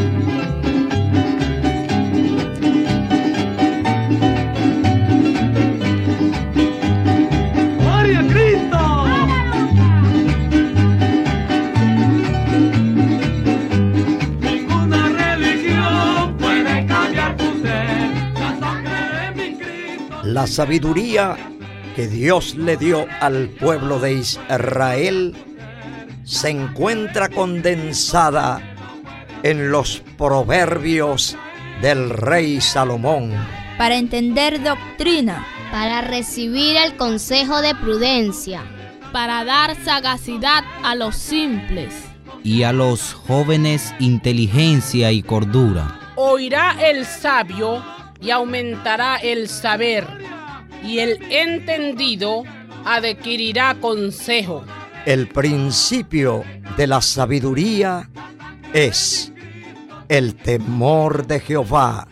La sabiduría que Dios le dio al pueblo de Israel se encuentra condensada en los proverbios del rey Salomón. Para entender doctrina, para recibir el consejo de prudencia, para dar sagacidad a los simples, y a los jóvenes inteligencia y cordura. Oirá el sabio y aumentará el saber, y el entendido adquirirá consejo. El principio de la sabiduría es el temor de Jehová.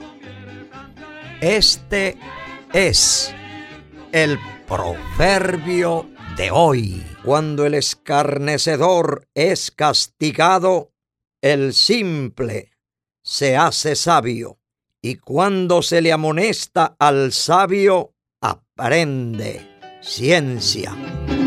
Este es el proverbio de hoy. Cuando el escarnecedor es castigado, el simple se hace sabio. Y cuando se le amonesta al sabio, aprende ciencia.